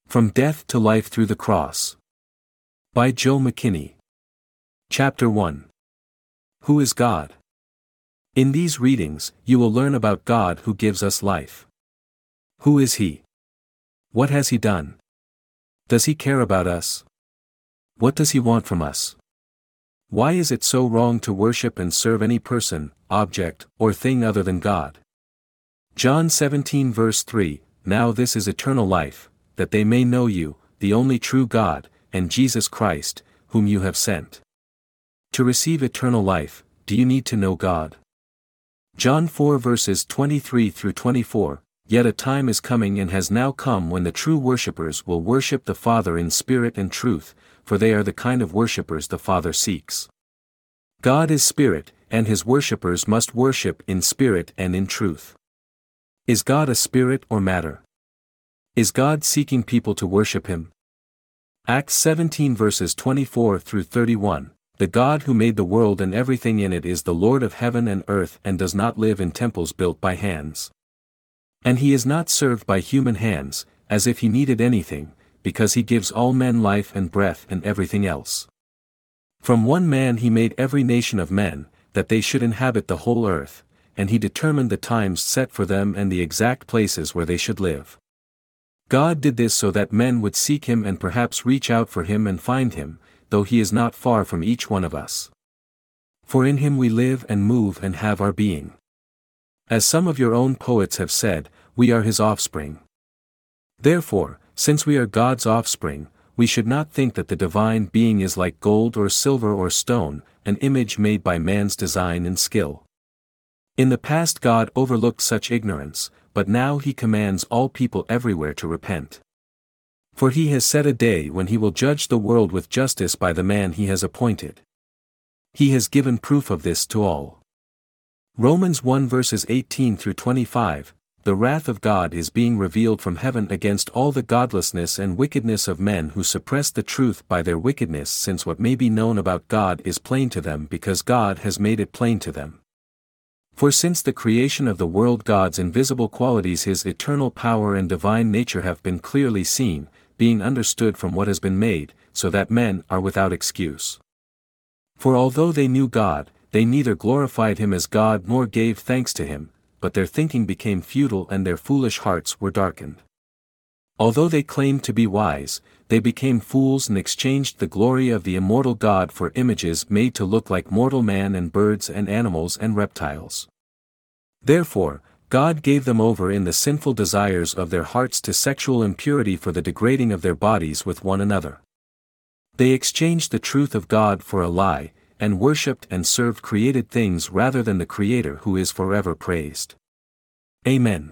From Death to Life Through the Cross. By Joe McKinney. Chapter 1. Who is God? In these readings, you will learn about God who gives us life. Who is He? What has He done? Does He care about us? What does He want from us? Why is it so wrong to worship and serve any person, object, or thing other than God? John 17 verse 3, Now this is eternal life, that they may know you, the only true God, and Jesus Christ, whom you have sent. To receive eternal life, do you need to know God? John 4 verses 23 through 24, Yet a time is coming and has now come when the true worshippers will worship the Father in spirit and truth, for they are the kind of worshippers the Father seeks. God is spirit, and His worshippers must worship in spirit and in truth. Is God a spirit or matter? Is God seeking people to worship Him? Acts 17 verses 24 through 31, The God who made the world and everything in it is the Lord of heaven and earth and does not live in temples built by hands. And He is not served by human hands, as if He needed anything, because He gives all men life and breath and everything else. From one man He made every nation of men, that they should inhabit the whole earth, and He determined the times set for them and the exact places where they should live. God did this so that men would seek Him and perhaps reach out for Him and find Him, though He is not far from each one of us. For in Him we live and move and have our being. As some of your own poets have said, we are His offspring. Therefore, since we are God's offspring, we should not think that the divine being is like gold or silver or stone, an image made by man's design and skill. In the past God overlooked such ignorance, but now He commands all people everywhere to repent. For He has set a day when He will judge the world with justice by the man He has appointed. He has given proof of this to all. Romans 1 verses 18 through 25, The wrath of God is being revealed from heaven against all the godlessness and wickedness of men who suppress the truth by their wickedness, since what may be known about God is plain to them because God has made it plain to them. For since the creation of the world God's invisible qualities, His eternal power and divine nature have been clearly seen, being understood from what has been made, so that men are without excuse. For although they knew God, they neither glorified Him as God nor gave thanks to Him, but their thinking became futile and their foolish hearts were darkened. Although they claimed to be wise, they became fools and exchanged the glory of the immortal God for images made to look like mortal man and birds and animals and reptiles. Therefore, God gave them over in the sinful desires of their hearts to sexual impurity for the degrading of their bodies with one another. They exchanged the truth of God for a lie, and worshipped and served created things rather than the Creator who is forever praised. Amen.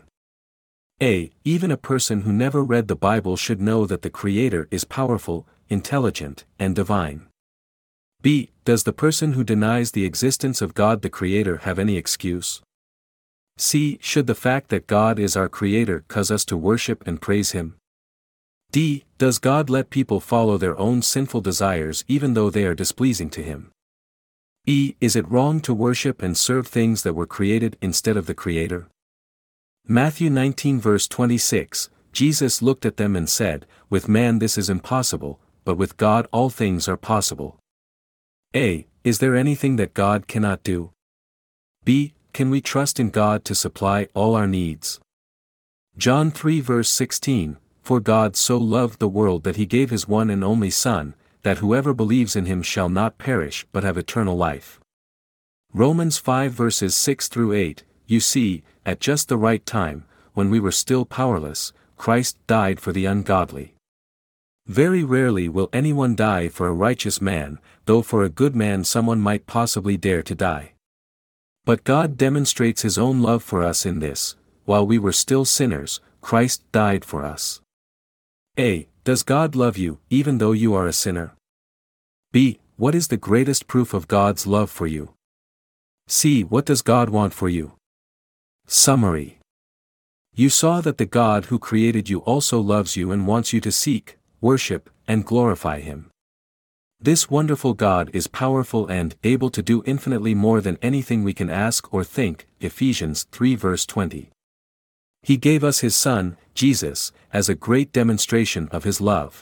Even a person who never read the Bible should know that the Creator is powerful, intelligent, and divine. B. Does the person who denies the existence of God the Creator have any excuse? C. Should the fact that God is our Creator cause us to worship and praise Him? D. Does God let people follow their own sinful desires even though they are displeasing to Him? E. Is it wrong to worship and serve things that were created instead of the Creator? Matthew 19 verse 26, Jesus looked at them and said, With man this is impossible, but with God all things are possible. A. Is there anything that God cannot do? B. Can we trust in God to supply all our needs? John 3 verse 16, For God so loved the world that He gave His one and only Son, that whoever believes in Him shall not perish but have eternal life. Romans 5 verses 6 through 8, You see, at just the right time, when we were still powerless, Christ died for the ungodly. Very rarely will anyone die for a righteous man, though for a good man someone might possibly dare to die. But God demonstrates His own love for us in this, while we were still sinners, Christ died for us. A. Does God love you, even though you are a sinner? B. What is the greatest proof of God's love for you? C. What does God want for you? Summary. You saw that the God who created you also loves you and wants you to seek, worship, and glorify Him. This wonderful God is powerful and able to do infinitely more than anything we can ask or think, Ephesians 3 verse 20. He gave us his Son, Jesus, as a great demonstration of his love.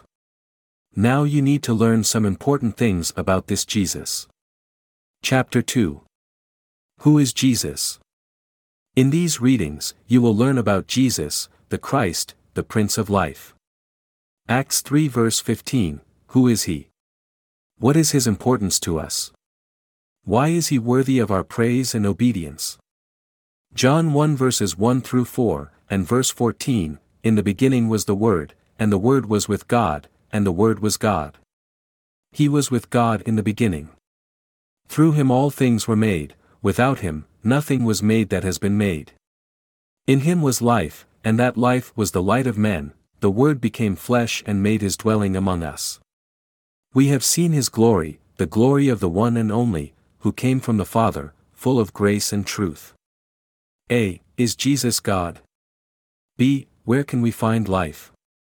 Now you need to learn some important things about this Jesus. Chapter 2. Who is Jesus? In these readings, you will learn about Jesus, the Christ, the Prince of Life. Acts 3 verse 15, who is he? What is his importance to us? Why is he worthy of our praise and obedience? John 1 verses 1 through 4, and verse 14, in the beginning was the Word, and the Word was with God, and the Word was God. He was with God in the beginning. Through him all things were made, without him, nothing was made that has been made. In him was life, and that life was the light of men. The Word became flesh and made his dwelling among us. We have seen his glory, the glory of the one and only, who came from the Father, full of grace and truth. A. Is Jesus God? B. Where can we find life?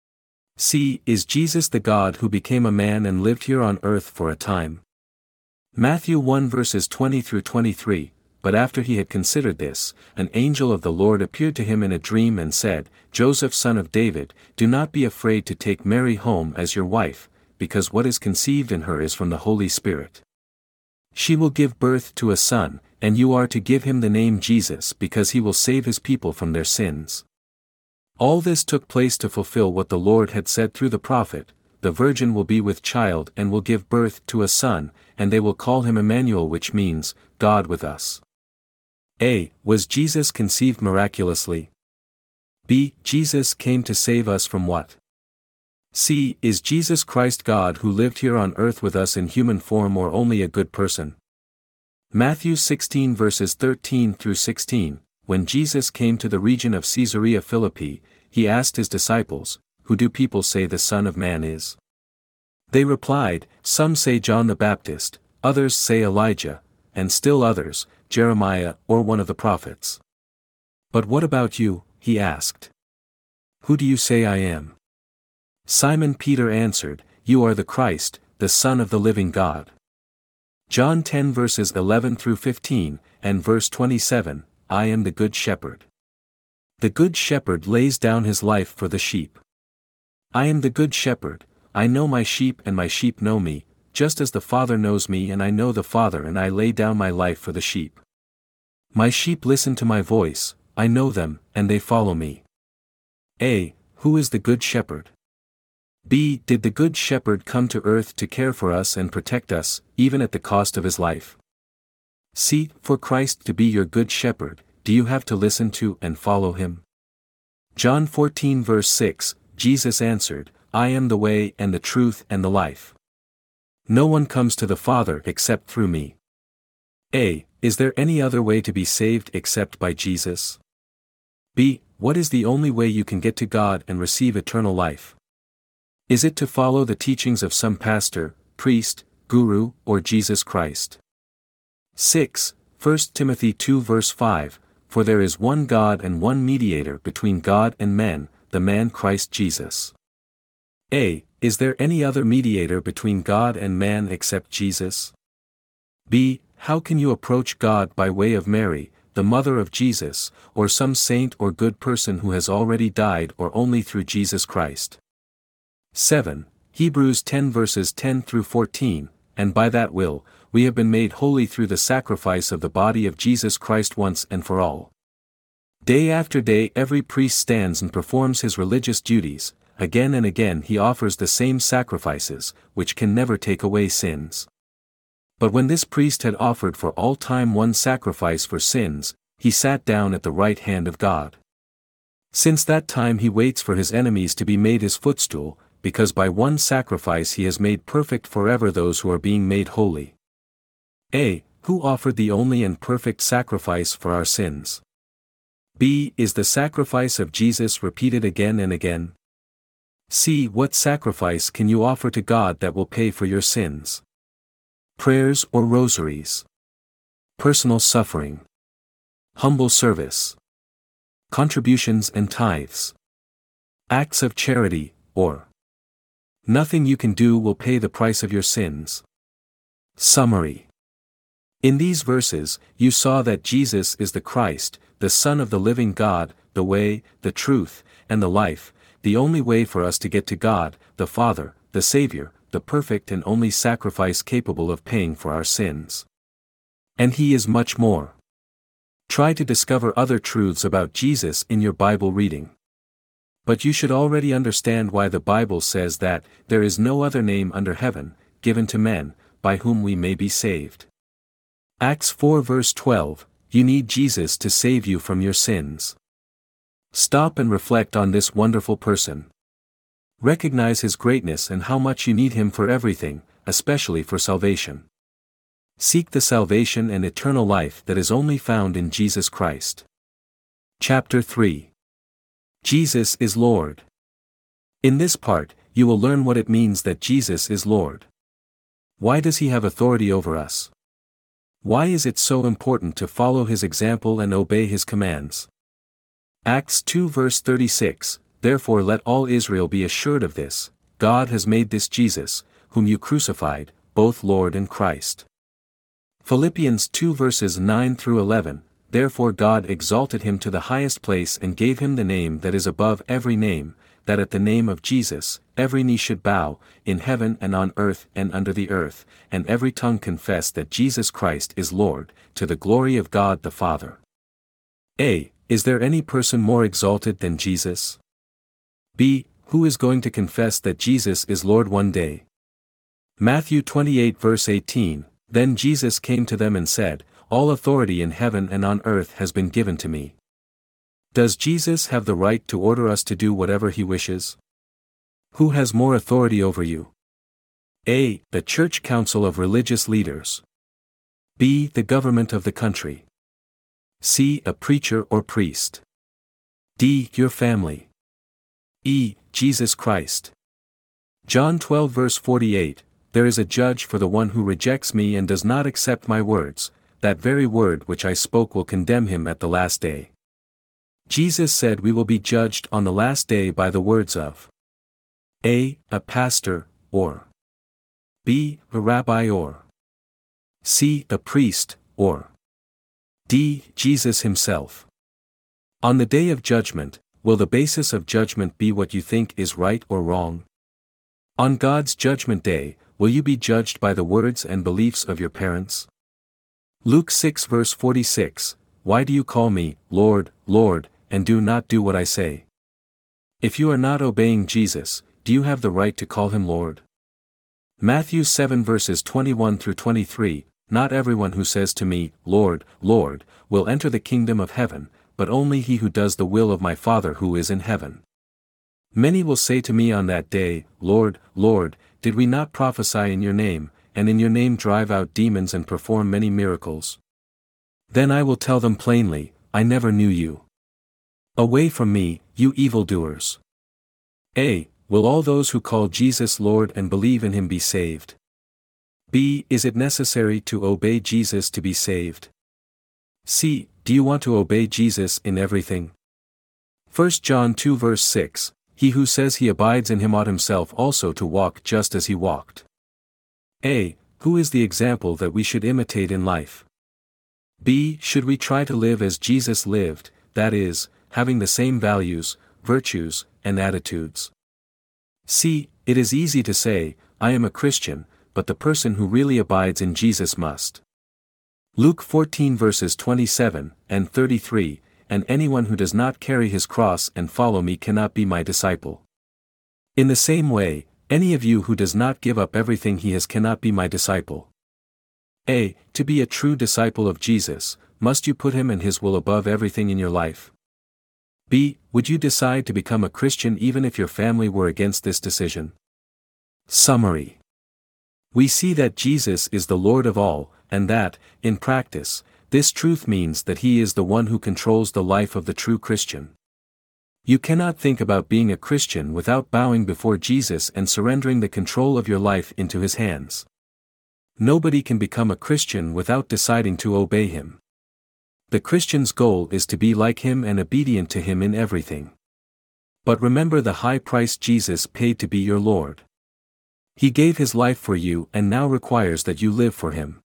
C. Is Jesus the God who became a man and lived here on earth for a time? Matthew 1 verses 20 through 23, but after he had considered this, an angel of the Lord appeared to him in a dream and said, Joseph son of David, do not be afraid to take Mary home as your wife, because what is conceived in her is from the Holy Spirit. She will give birth to a son, and you are to give him the name Jesus because he will save his people from their sins. All this took place to fulfill what the Lord had said through the prophet, the virgin will be with child and will give birth to a son, and they will call him Emmanuel, which means, God with us. A. Was Jesus conceived miraculously? B. Jesus came to save us from what? C. Is Jesus Christ God who lived here on earth with us in human form or only a good person? Matthew 16 verses 13 through 16, when Jesus came to the region of Caesarea Philippi, he asked his disciples, who do people say the Son of Man is? They replied, some say John the Baptist, others say Elijah, and still others, Jeremiah or one of the prophets. But what about you? He asked. Who do you say I am? Simon Peter answered, you are the Christ, the Son of the living God. John 10 verses 11 through 15, and verse 27, I am the good shepherd. The good shepherd lays down his life for the sheep. I am the good shepherd, I know my sheep and my sheep know me, just as the Father knows me and I know the Father and I lay down my life for the sheep. My sheep listen to my voice, I know them, and they follow me. A. Who is the good shepherd? B. Did the good shepherd come to earth to care for us and protect us, even at the cost of his life? C. For Christ to be your good shepherd, do you have to listen to and follow him? John 14 verse 6, Jesus answered, I am the way and the truth and the life. No one comes to the Father except through me. A. Is there any other way to be saved except by Jesus? B. What is the only way you can get to God and receive eternal life? Is it to follow the teachings of some pastor, priest, guru, or Jesus Christ? 6. 1 Timothy 2 verse 5, For there is one God and one mediator between God and men, the man Christ Jesus. A. Is there any other mediator between God and man except Jesus? B. How can you approach God by way of Mary, the mother of Jesus, or some saint or good person who has already died, or only through Jesus Christ? 7. Hebrews 10 verses 10 through 14, and by that will, we have been made holy through the sacrifice of the body of Jesus Christ once and for all. Day after day every priest stands and performs his religious duties, again and again he offers the same sacrifices, which can never take away sins. But when this priest had offered for all time one sacrifice for sins, he sat down at the right hand of God. Since that time he waits for his enemies to be made his footstool, because by one sacrifice he has made perfect forever those who are being made holy. A. Who offered the only and perfect sacrifice for our sins? B. Is the sacrifice of Jesus repeated again and again? C. What sacrifice can you offer to God that will pay for your sins? Prayers or rosaries? Personal suffering? Humble service? Contributions and tithes? Acts of charity, or nothing you can do will pay the price of your sins. Summary. In these verses, you saw that Jesus is the Christ, the Son of the living God, the way, the truth, and the life, the only way for us to get to God, the Father, the Savior, the perfect and only sacrifice capable of paying for our sins. And He is much more. Try to discover other truths about Jesus in your Bible reading. But you should already understand why the Bible says that there is no other name under heaven, given to men, by whom we may be saved. Acts 4 verse 12, you need Jesus to save you from your sins. Stop and reflect on this wonderful person. Recognize His greatness and how much you need Him for everything, especially for salvation. Seek the salvation and eternal life that is only found in Jesus Christ. Chapter 3. Jesus is Lord. In this part, you will learn what it means that Jesus is Lord. Why does He have authority over us? Why is it so important to follow His example and obey His commands? Acts 2 verse 36, therefore let all Israel be assured of this, God has made this Jesus, whom you crucified, both Lord and Christ. Philippians 2 verses 9 through 11, therefore God exalted Him to the highest place and gave Him the name that is above every name, that at the name of Jesus, every knee should bow, in heaven and on earth and under the earth, and every tongue confess that Jesus Christ is Lord, to the glory of God the Father. A. Is there any person more exalted than Jesus? B. Who is going to confess that Jesus is Lord one day? Matthew 28 verse 18, then Jesus came to them and said, all authority in heaven and on earth has been given to me. Does Jesus have the right to order us to do whatever He wishes? Who has more authority over you? A. The Church Council of Religious Leaders. B. The government of the country. C. A preacher or priest. D. Your family. E. Jesus Christ. John 12 verse 48, there is a judge for the one who rejects me and does not accept my words, that very word which I spoke will condemn him at the last day. Jesus said we will be judged on the last day by the words of A. A pastor, or B. A rabbi, or C. A priest, or D. Jesus Himself. On the day of judgment, will the basis of judgment be what you think is right or wrong? On God's judgment day, will you be judged by the words and beliefs of your parents? Luke 6 verse 46, why do you call me, Lord, Lord, and do not do what I say? If you are not obeying Jesus, do you have the right to call Him Lord? Matthew 7 verses 21 through 23, not everyone who says to me, Lord, Lord, will enter the kingdom of heaven, but only he who does the will of my Father who is in heaven. Many will say to me on that day, Lord, Lord, did we not prophesy in your name, and in your name drive out demons and perform many miracles? Then I will tell them plainly, I never knew you. Away from me, you evildoers. A. Will all those who call Jesus Lord and believe in Him be saved? B. Is it necessary to obey Jesus to be saved? C. Do you want to obey Jesus in everything? 1 John 2 verse 6, he who says he abides in Him ought himself also to walk just as He walked. A. Who is the example that we should imitate in life? B. Should we try to live as Jesus lived, that is, having the same values, virtues, and attitudes? C. It is easy to say, I am a Christian, but the person who really abides in Jesus must. Luke 14 verses 27 and 33, and anyone who does not carry his cross and follow me cannot be my disciple. In the same way, any of you who does not give up everything he has cannot be my disciple. A. To be a true disciple of Jesus, must you put Him and His will above everything in your life? B. Would you decide to become a Christian even if your family were against this decision? Summary. We see that Jesus is the Lord of all, and that, in practice, this truth means that He is the one who controls the life of the true Christian. You cannot think about being a Christian without bowing before Jesus and surrendering the control of your life into His hands. Nobody can become a Christian without deciding to obey Him. The Christian's goal is to be like Him and obedient to Him in everything. But remember the high price Jesus paid to be your Lord. He gave His life for you and now requires that you live for Him.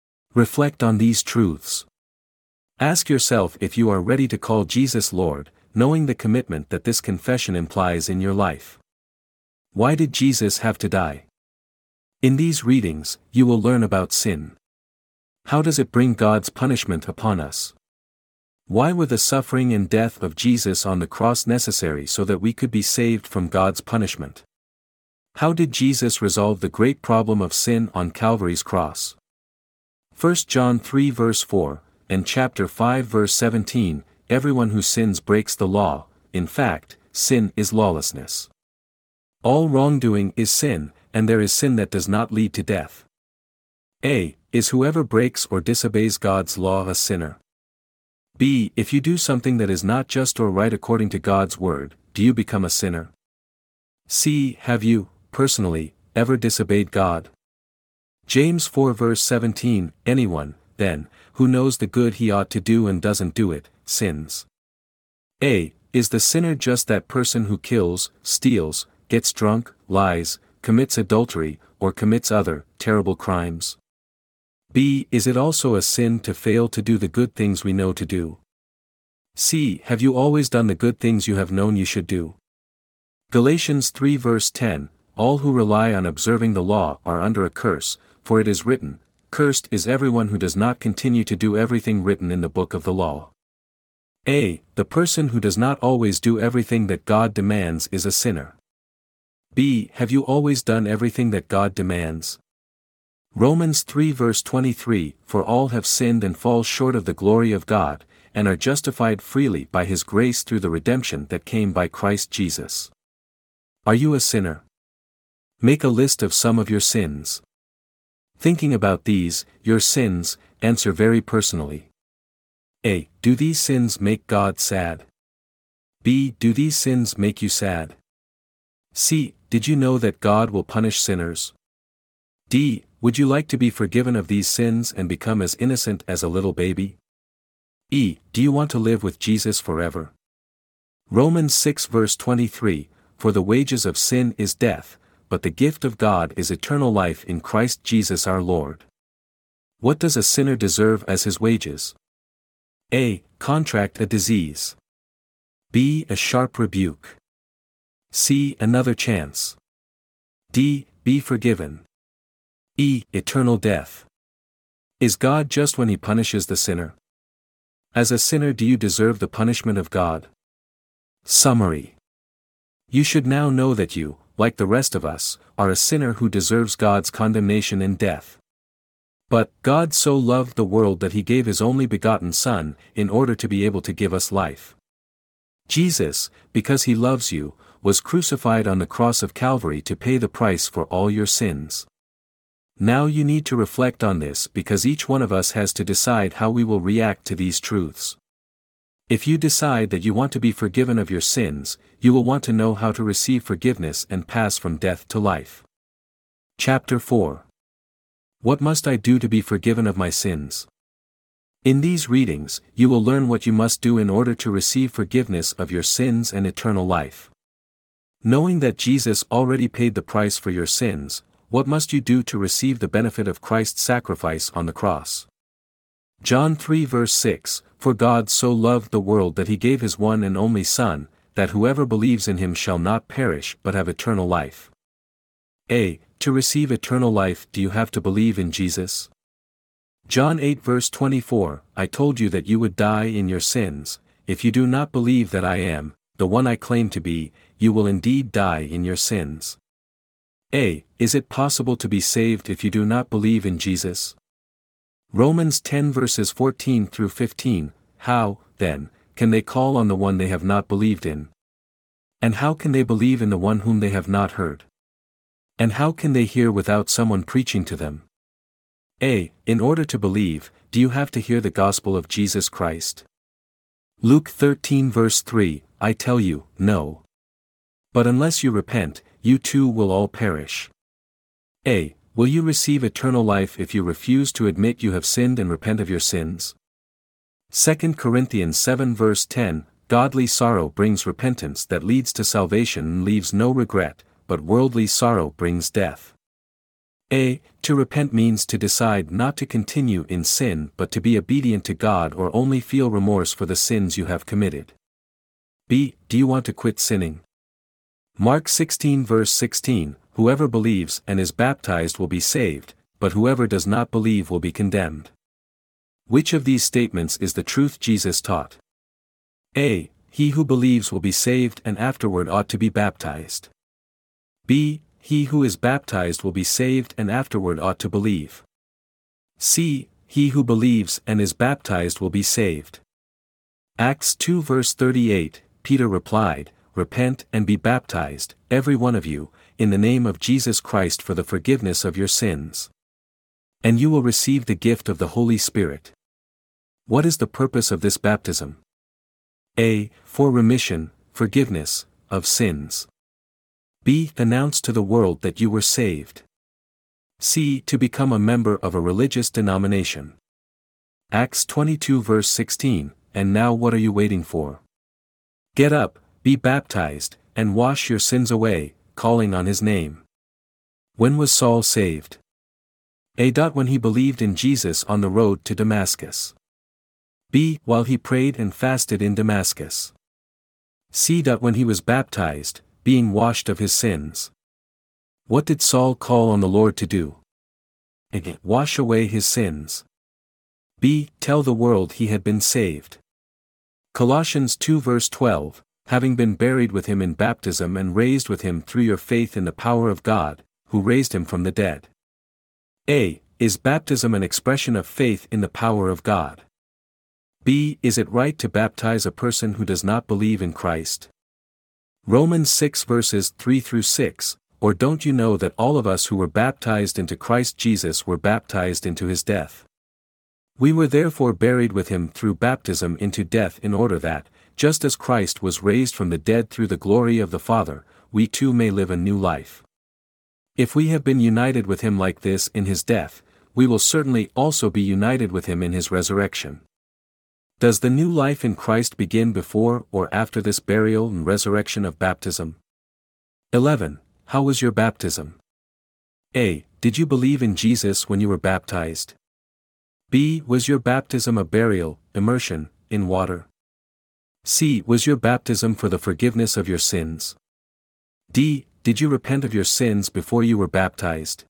Reflect on these truths. Ask yourself if you are ready to call Jesus Lord, knowing the commitment that this confession implies in your life. Why did Jesus have to die? In these readings, you will learn about sin. How does it bring God's punishment upon us? Why were the suffering and death of Jesus on the cross necessary so that we could be saved from God's punishment? How did Jesus resolve the great problem of sin on Calvary's cross? 1 John 3 verse 4, and chapter 5 verse 17, everyone who sins breaks the law. In fact, sin is lawlessness. All wrongdoing is sin, and there is sin that does not lead to death. A. Is whoever breaks or disobeys God's law a sinner? B. If you do something that is not just or right according to God's word, do you become a sinner? C. Have you, personally, ever disobeyed God? James 4 verse 17, anyone, then, who knows the good he ought to do and doesn't do it, sins. A. Is the sinner just that person who kills, steals, gets drunk, lies, commits adultery, or commits other, terrible crimes? B. Is it also a sin to fail to do the good things we know to do? C. Have you always done the good things you have known you should do? Galatians 3 verse 10, all who rely on observing the law are under a curse, for it is written, cursed is everyone who does not continue to do everything written in the book of the law. A. The person who does not always do everything that God demands is a sinner. B. Have you always done everything that God demands? Romans 3 verse 23, for all have sinned and fall short of the glory of God, and are justified freely by His grace through the redemption that came by Christ Jesus. Are you a sinner? Make a list of some of your sins. Thinking about these, your sins, answer very personally. A. Do these sins make God sad? B. Do these sins make you sad? C. Did you know that God will punish sinners? D. Would you like to be forgiven of these sins and become as innocent as a little baby? E. Do you want to live with Jesus forever? Romans 6 verse 23, for the wages of sin is death, but the gift of God is eternal life in Christ Jesus our Lord. What does a sinner deserve as his wages? A. Contract a disease. B. A sharp rebuke. C. Another chance. D. Be forgiven. E. Eternal death. Is God just when He punishes the sinner? As a sinner, do you deserve the punishment of God? Summary. You should now know that you, like the rest of us, are a sinner who deserves God's condemnation and death. But God so loved the world that He gave His only begotten Son, in order to be able to give us life. Jesus, because He loves you, was crucified on the cross of Calvary to pay the price for all your sins. Now you need to reflect on this because each one of us has to decide how we will react to these truths. If you decide that you want to be forgiven of your sins, you will want to know how to receive forgiveness and pass from death to life. Chapter 4. What must I do to be forgiven of my sins? In these readings, you will learn what you must do in order to receive forgiveness of your sins and eternal life. Knowing that Jesus already paid the price for your sins, what must you do to receive the benefit of Christ's sacrifice on the cross? John 3 verse 6, for God so loved the world that He gave His one and only Son, that whoever believes in Him shall not perish but have eternal life. A. To receive eternal life, do you have to believe in Jesus? John 8 verse 24, I told you that you would die in your sins. If you do not believe that I am, the one I claim to be, you will indeed die in your sins. A. Is it possible to be saved if you do not believe in Jesus? Romans 10 verses 14 through 15, how, then, can they call on the one they have not believed in? And how can they believe in the one whom they have not heard? And how can they hear without someone preaching to them? A. In order to believe, do you have to hear the gospel of Jesus Christ? Luke 13 verse 3, I tell you, no. But unless you repent, you too will all perish. A. Will you receive eternal life if you refuse to admit you have sinned and repent of your sins? 2 Corinthians 7 verse 10, godly sorrow brings repentance that leads to salvation and leaves no regret, but worldly sorrow brings death. A. To repent means to decide not to continue in sin but to be obedient to God or only feel remorse for the sins you have committed. B. Do you want to quit sinning? Mark 16 verse 16, whoever believes and is baptized will be saved, but whoever does not believe will be condemned. Which of these statements is the truth Jesus taught? A. He who believes will be saved and afterward ought to be baptized. B. He who is baptized will be saved and afterward ought to believe. C. He who believes and is baptized will be saved. Acts 2 verse 38, Peter replied, Repent and be baptized, every one of you, in the name of Jesus Christ for the forgiveness of your sins. And you will receive the gift of the Holy Spirit. What is the purpose of this baptism? A. For remission, forgiveness, of sins. B. Announce to the world that you were saved. C. To become a member of a religious denomination. Acts 22 verse 16, and now what are you waiting for? Get up, be baptized, and wash your sins away, calling on his name. When was Saul saved? A. When he believed in Jesus on the road to Damascus. B. While he prayed and fasted in Damascus. C. When he was baptized, being washed of his sins. What did Saul call on the Lord to do? A. Wash away his sins. B. Tell the world he had been saved. Colossians 2 verse 12, having been buried with him in baptism and raised with him through your faith in the power of God, who raised him from the dead. A. Is baptism an expression of faith in the power of God? B. Is it right to baptize a person who does not believe in Christ? Romans 6 verses 3 through 6, or don't you know that all of us who were baptized into Christ Jesus were baptized into his death? We were therefore buried with him through baptism into death in order that, just as Christ was raised from the dead through the glory of the Father, we too may live a new life. If we have been united with him like this in his death, we will certainly also be united with him in his resurrection. Does the new life in Christ begin before or after this burial and resurrection of baptism? 11. How was your baptism? A. Did you believe in Jesus when you were baptized? B. Was your baptism a burial, immersion, in water? C. Was your baptism for the forgiveness of your sins? D. Did you repent of your sins before you were baptized?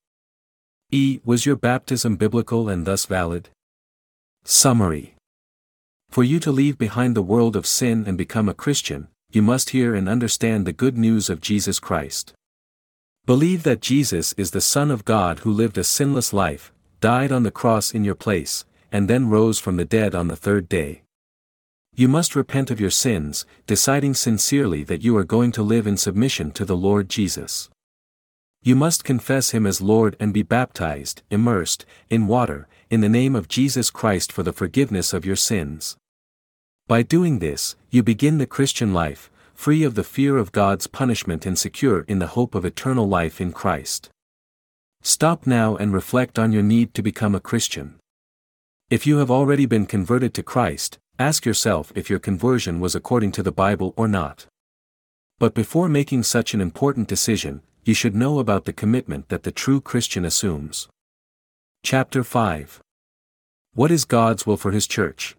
E. Was your baptism biblical and thus valid? Summary. For you to leave behind the world of sin and become a Christian, you must hear and understand the good news of Jesus Christ. Believe that Jesus is the Son of God who lived a sinless life, died on the cross in your place, and then rose from the dead on the third day. You must repent of your sins, deciding sincerely that you are going to live in submission to the Lord Jesus. You must confess him as Lord and be baptized, immersed, in water, in the name of Jesus Christ for the forgiveness of your sins. By doing this, you begin the Christian life, free of the fear of God's punishment and secure in the hope of eternal life in Christ. Stop now and reflect on your need to become a Christian. If you have already been converted to Christ, ask yourself if your conversion was according to the Bible or not. But before making such an important decision, you should know about the commitment that the true Christian assumes. Chapter 5. What is God's will for his church?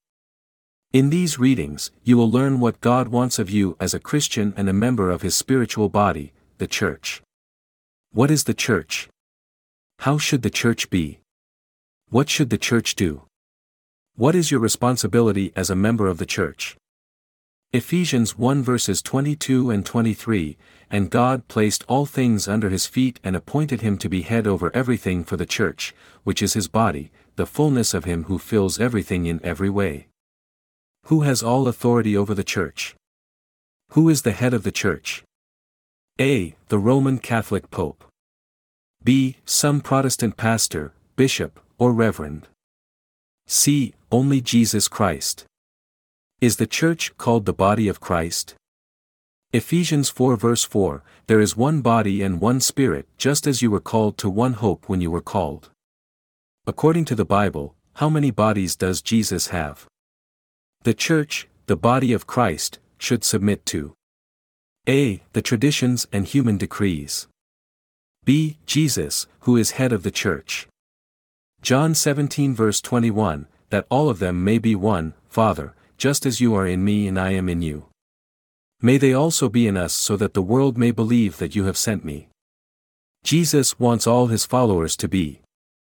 In these readings, you will learn what God wants of you as a Christian and a member of his spiritual body, the church. What is the church? How should the church be? What should the church do? What is your responsibility as a member of the church? Ephesians 1 verses 22 and 23, and God placed all things under his feet and appointed him to be head over everything for the church, which is his body, the fullness of him who fills everything in every way. Who has all authority over the church? Who is the head of the church? A. The Roman Catholic Pope. B. Some Protestant pastor, bishop, or reverend. C. Only Jesus Christ. Is the church called the body of Christ? Ephesians 4 verse 4, there is one body and one Spirit, just as you were called to one hope when you were called. According to the Bible, how many bodies does Jesus have? The church, the body of Christ, should submit to A. The traditions and human decrees. B. Jesus, who is head of the church. John 17 verse 21, that all of them may be one, Father, just as you are in me and I am in you. May they also be in us so that the world may believe that you have sent me. Jesus wants all his followers to be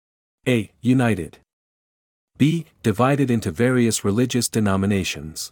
a. United. b. Divided into various religious denominations.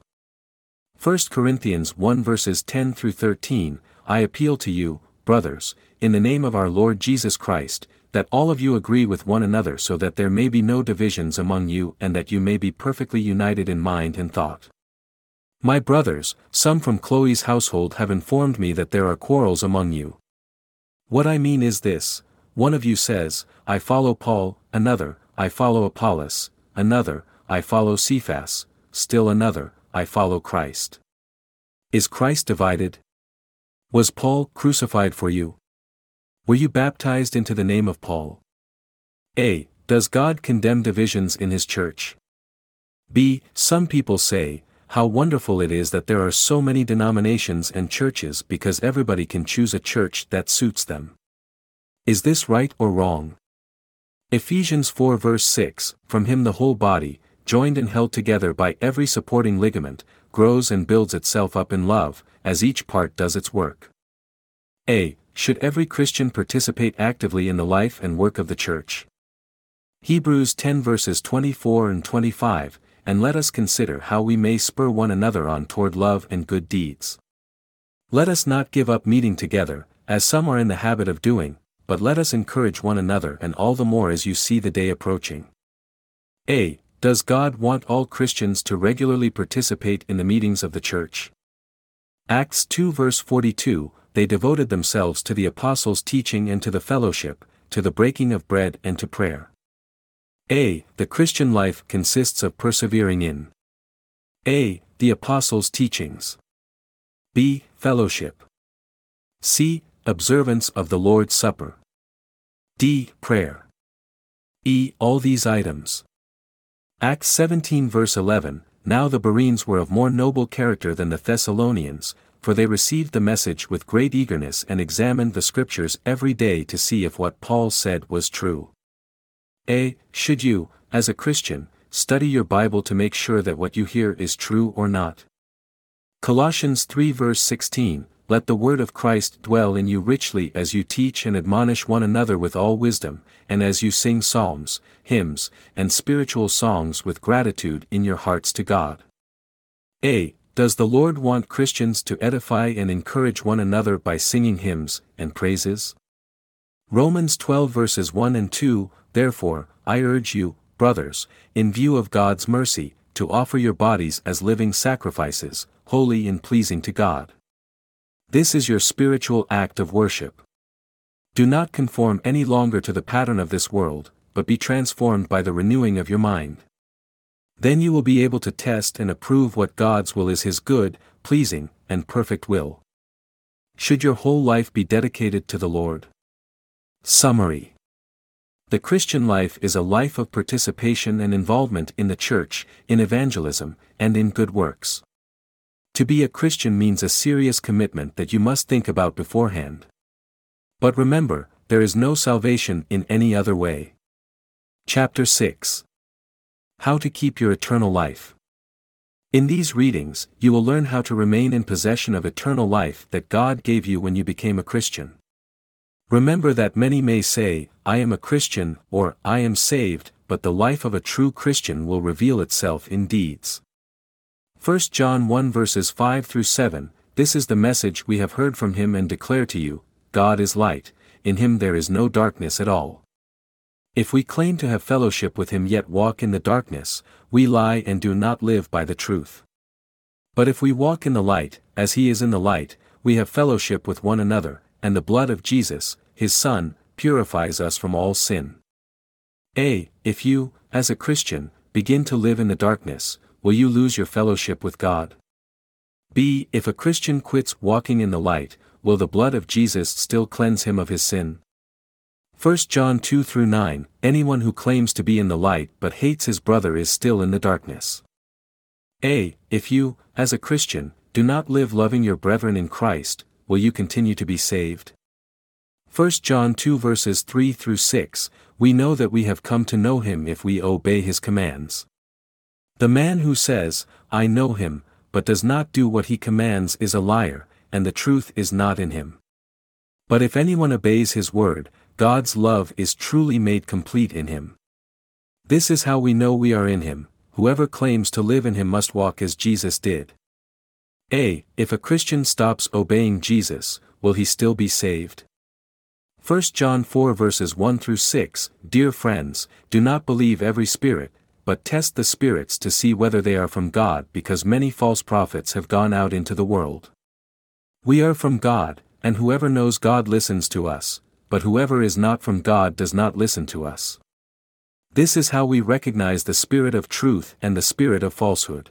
1 Corinthians 1 verses 10 through 13, I appeal to you, brothers, in the name of our Lord Jesus Christ, that all of you agree with one another so that there may be no divisions among you and that you may be perfectly united in mind and thought. My brothers, some from Chloe's household have informed me that there are quarrels among you. What I mean is this: one of you says, I follow Paul, another, I follow Apollos, another, I follow Cephas, still another, I follow Christ. Is Christ divided? Was Paul crucified for you? Were you baptized into the name of Paul? A. Does God condemn divisions in his church? B. Some people say, how wonderful it is that there are so many denominations and churches because everybody can choose a church that suits them. Is this right or wrong? Ephesians 4 verse 6, from him the whole body, joined and held together by every supporting ligament, grows and builds itself up in love, as each part does its work. A. Should every Christian participate actively in the life and work of the church? Hebrews 10 verses 24 and 25, and let us consider how we may spur one another on toward love and good deeds. Let us not give up meeting together, as some are in the habit of doing, but let us encourage one another, and all the more as you see the day approaching. A. Does God want all Christians to regularly participate in the meetings of the church? Acts 2 verse 42, they devoted themselves to the apostles' teaching and to the fellowship, to the breaking of bread and to prayer. A. The Christian life consists of persevering in A. The apostles' teachings. B. Fellowship. C. Observance of the Lord's Supper. D. Prayer. E. All these items. Acts 17 verse 11, now the Bereans were of more noble character than the Thessalonians, for they received the message with great eagerness and examined the Scriptures every day to see if what Paul said was true. A. Should you, as a Christian, study your Bible to make sure that what you hear is true or not? Colossians 3 verse 16, let the word of Christ dwell in you richly as you teach and admonish one another with all wisdom, and as you sing psalms, hymns, and spiritual songs with gratitude in your hearts to God. A. Does the Lord want Christians to edify and encourage one another by singing hymns and praises? Romans 12 verses 1 and 2, therefore, I urge you, brothers, in view of God's mercy, to offer your bodies as living sacrifices, holy and pleasing to God. This is your spiritual act of worship. Do not conform any longer to the pattern of this world, but be transformed by the renewing of your mind. Then you will be able to test and approve what God's will is, his good, pleasing, and perfect will. Should your whole life be dedicated to the Lord? Summary. The Christian life is a life of participation and involvement in the church, in evangelism, and in good works. To be a Christian means a serious commitment that you must think about beforehand. But remember, there is no salvation in any other way. Chapter 6. How to keep your eternal life. In these readings, you will learn how to remain in possession of eternal life that God gave you when you became a Christian. Remember that many may say, I am a Christian, or I am saved, but the life of a true Christian will reveal itself in deeds. 1 John 1 verses 5 through 7, this is the message we have heard from him and declare to you, God is light, in him there is no darkness at all. If we claim to have fellowship with him yet walk in the darkness, we lie and do not live by the truth. But if we walk in the light, as he is in the light, we have fellowship with one another, and the blood of Jesus, his Son, purifies us from all sin. A. If you, as a Christian, begin to live in the darkness, will you lose your fellowship with God? B. If a Christian quits walking in the light, will the blood of Jesus still cleanse him of his sin? 1 John 2 through 9, anyone who claims to be in the light but hates his brother is still in the darkness. A. If you, as a Christian, do not live loving your brethren in Christ, will you continue to be saved? 1 John 2 verses 3 through 6, we know that we have come to know him if we obey his commands. The man who says, I know him, but does not do what he commands is a liar, and the truth is not in him. But if anyone obeys his word, God's love is truly made complete in him. This is how we know we are in him. Whoever claims to live in him must walk as Jesus did. If a Christian stops obeying Jesus, will he still be saved? 1 John 4 verses 1 through 6, Dear friends, do not believe every spirit, but test the spirits to see whether they are from God, because many false prophets have gone out into the world. We are from God, and whoever knows God listens to us, but whoever is not from God does not listen to us. This is how we recognize the spirit of truth and the spirit of falsehood.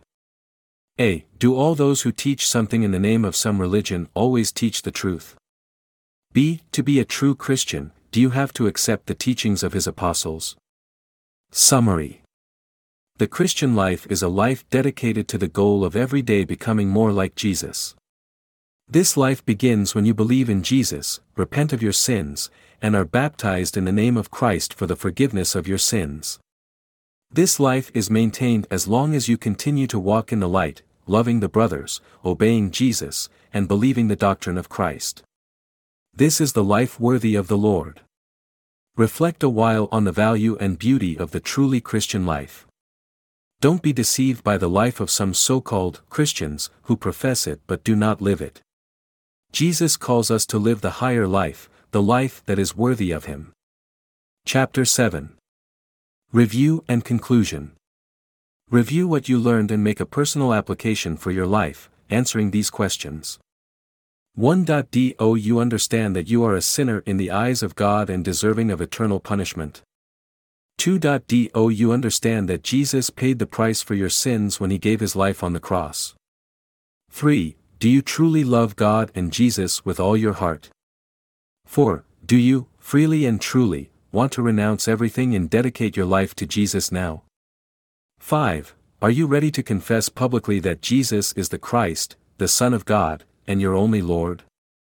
Do all those who teach something in the name of some religion always teach the truth? B. To be a true Christian, do you have to accept the teachings of his apostles? Summary. The Christian life is a life dedicated to the goal of every day becoming more like Jesus. This life begins when you believe in Jesus, repent of your sins, and are baptized in the name of Christ for the forgiveness of your sins. This life is maintained as long as you continue to walk in the light, loving the brothers, obeying Jesus, and believing the doctrine of Christ. This is the life worthy of the Lord. Reflect a while on the value and beauty of the truly Christian life. Don't be deceived by the life of some so-called Christians who profess it but do not live it. Jesus calls us to live the higher life, the life that is worthy of him. Chapter 7. Review and Conclusion. Review what you learned and make a personal application for your life, answering these questions. 1.Do you understand that you are a sinner in the eyes of God and deserving of eternal punishment? 2.Do you understand that Jesus paid the price for your sins when he gave his life on the cross? 3. Do you truly love God and Jesus with all your heart? 4. Do you, freely and truly, want to renounce everything and dedicate your life to Jesus now? 5. Are you ready to confess publicly that Jesus is the Christ, the Son of God, and your only Lord?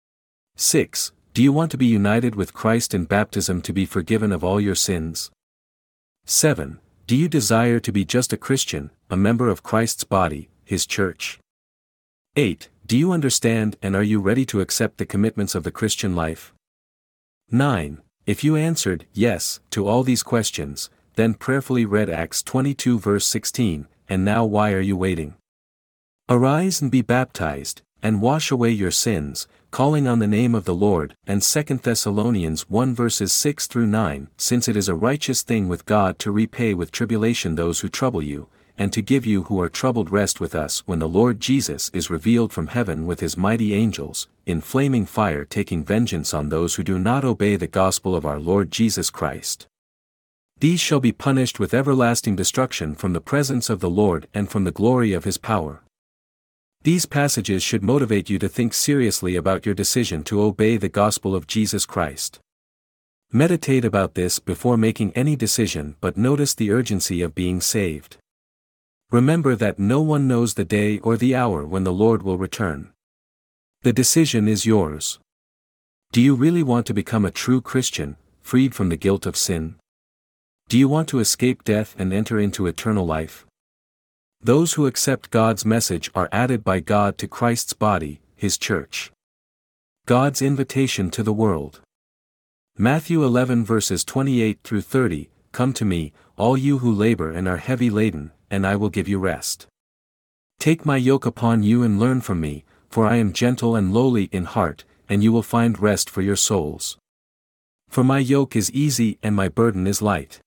6. Do you want to be united with Christ in baptism to be forgiven of all your sins? 7. Do you desire to be just a Christian, a member of Christ's body, his church? 8. Do you understand and are you ready to accept the commitments of the Christian life? 9. If you answered yes to all these questions, then prayerfully read Acts 22 verse 16, and now why are you waiting? Arise and be baptized, and wash away your sins, calling on the name of the Lord, and 2 Thessalonians 1 verses 6 through 9, since it is a righteous thing with God to repay with tribulation those who trouble you, and to give you who are troubled rest with us when the Lord Jesus is revealed from heaven with his mighty angels, in flaming fire taking vengeance on those who do not obey the gospel of our Lord Jesus Christ. These shall be punished with everlasting destruction from the presence of the Lord and from the glory of his power. These passages should motivate you to think seriously about your decision to obey the gospel of Jesus Christ. Meditate about this before making any decision, but notice the urgency of being saved. Remember that no one knows the day or the hour when the Lord will return. The decision is yours. Do you really want to become a true Christian, freed from the guilt of sin? Do you want to escape death and enter into eternal life? Those who accept God's message are added by God to Christ's body, his church. God's invitation to the world. Matthew 11 verses 28 through 30, Come to me, all you who labor and are heavy laden, and I will give you rest. Take my yoke upon you and learn from me, for I am gentle and lowly in heart, and you will find rest for your souls. For my yoke is easy and my burden is light.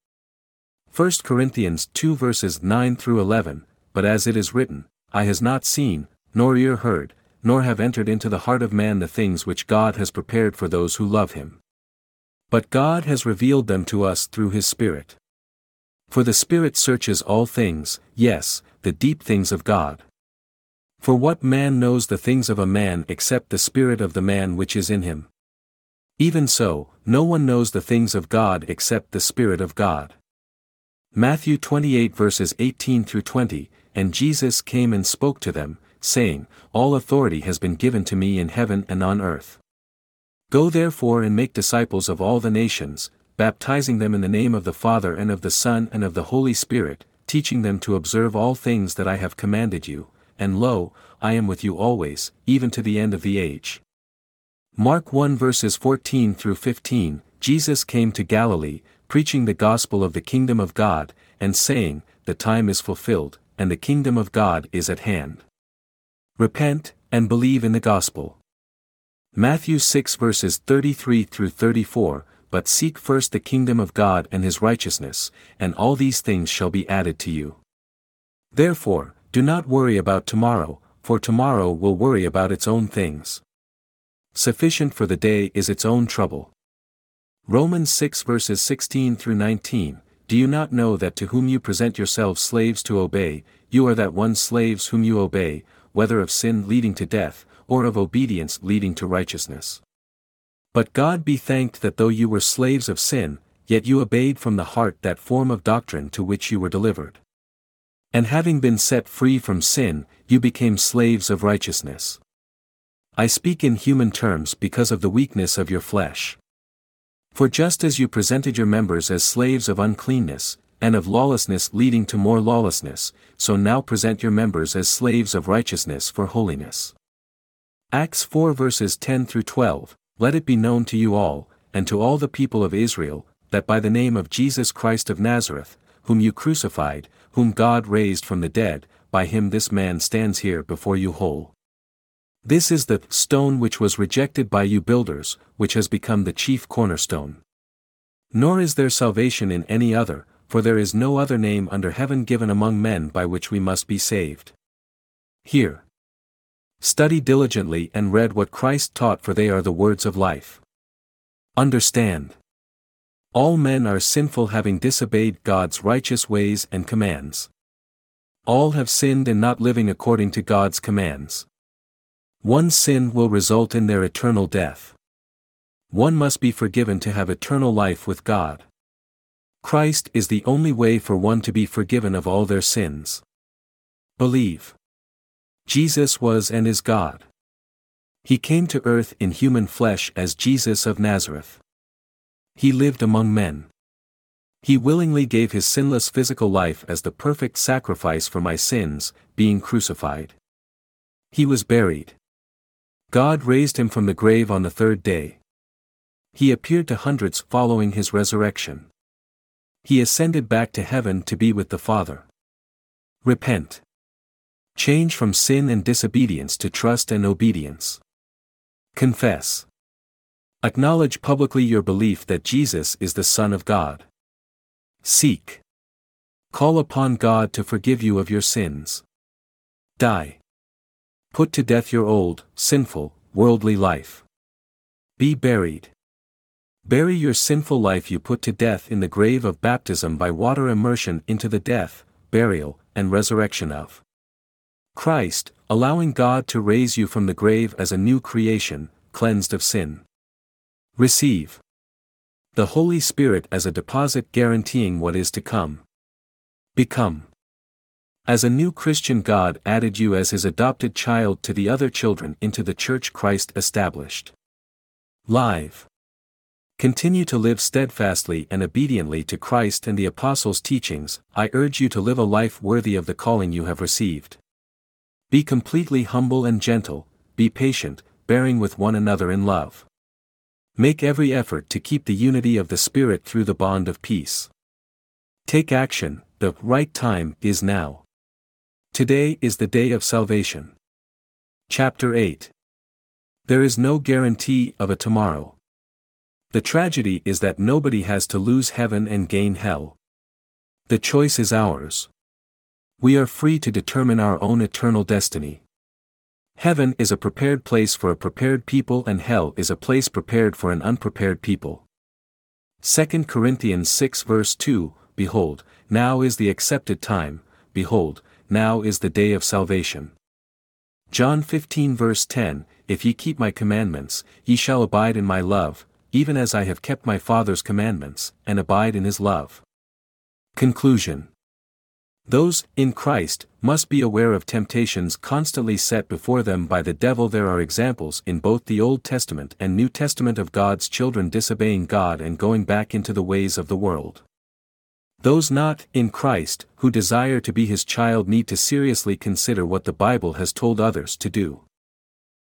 1 Corinthians 2 verses 9 through 11, But as it is written, Eye has not seen, nor ear heard, nor have entered into the heart of man the things which God has prepared for those who love him. But God has revealed them to us through his Spirit. For the Spirit searches all things, yes, the deep things of God. For what man knows the things of a man except the spirit of the man which is in him? Even so, no one knows the things of God except the Spirit of God. Matthew 28 verses 18 through 20, And Jesus came and spoke to them, saying, All authority has been given to me in heaven and on earth. Go therefore and make disciples of all the nations, baptizing them in the name of the Father and of the Son and of the Holy Spirit, teaching them to observe all things that I have commanded you, and lo, I am with you always, even to the end of the age. Mark 1 verses 14 through 15, Jesus came to Galilee, preaching the gospel of the kingdom of God, and saying, the time is fulfilled, and the kingdom of God is at hand. Repent, and believe in the gospel. Matthew 6 verses 33 through 34, but seek first the kingdom of God and his righteousness, and all these things shall be added to you. Therefore, do not worry about tomorrow, for tomorrow will worry about its own things. Sufficient for the day is its own trouble. Romans 6 verses 16 through 19, do you not know that to whom you present yourselves slaves to obey, you are that one slaves whom you obey, whether of sin leading to death, or of obedience leading to righteousness? But God be thanked that though you were slaves of sin, yet you obeyed from the heart that form of doctrine to which you were delivered. And having been set free from sin, you became slaves of righteousness. I speak in human terms because of the weakness of your flesh. For just as you presented your members as slaves of uncleanness, and of lawlessness leading to more lawlessness, so now present your members as slaves of righteousness for holiness. Acts 4 verses 10 through 12, let it be known to you all, and to all the people of Israel, that by the name of Jesus Christ of Nazareth, whom you crucified, whom God raised from the dead, by him this man stands here before you whole. This is the stone which was rejected by you builders, which has become the chief cornerstone. Nor is there salvation in any other, for there is no other name under heaven given among men by which we must be saved. Hear. Study diligently and read what Christ taught, for they are the words of life. Understand. All men are sinful, having disobeyed God's righteous ways and commands. All have sinned in not living according to God's commands. One sin will result in their eternal death. One must be forgiven to have eternal life with God. Christ is the only way for one to be forgiven of all their sins. Believe. Jesus was and is God. He came to earth in human flesh as Jesus of Nazareth. He lived among men. He willingly gave his sinless physical life as the perfect sacrifice for my sins, being crucified. He was buried. God raised him from the grave on the third day. He appeared to hundreds following his resurrection. He ascended back to heaven to be with the Father. Repent. Change from sin and disobedience to trust and obedience. Confess. Acknowledge publicly your belief that Jesus is the Son of God. Seek. Call upon God to forgive you of your sins. Die. Put to death your old, sinful, worldly life. Be buried. Bury your sinful life you put to death in the grave of baptism by water immersion into the death, burial, and resurrection of Christ, allowing God to raise you from the grave as a new creation, cleansed of sin. Receive the Holy Spirit as a deposit guaranteeing what is to come. Become. As a new Christian, God added you as his adopted child to the other children into the church Christ established. Live. Continue to live steadfastly and obediently to Christ and the apostles' teachings. I urge you to live a life worthy of the calling you have received. Be completely humble and gentle, be patient, bearing with one another in love. Make every effort to keep the unity of the Spirit through the bond of peace. Take action, the right time is now. Today is the day of salvation. Chapter 8. There is no guarantee of a tomorrow. The tragedy is that nobody has to lose heaven and gain hell. The choice is ours. We are free to determine our own eternal destiny. Heaven is a prepared place for a prepared people, and hell is a place prepared for an unprepared people. 2 Corinthians 6 verse 2, Behold, now is the accepted time, behold, now is the day of salvation. John 15 verse 10, If ye keep my commandments, ye shall abide in my love, even as I have kept my Father's commandments, and abide in his love. Conclusion. Those, in Christ, must be aware of temptations constantly set before them by the devil. There are examples in both the Old Testament and New Testament of God's children disobeying God and going back into the ways of the world. Those not in Christ who desire to be his child need to seriously consider what the Bible has told others to do.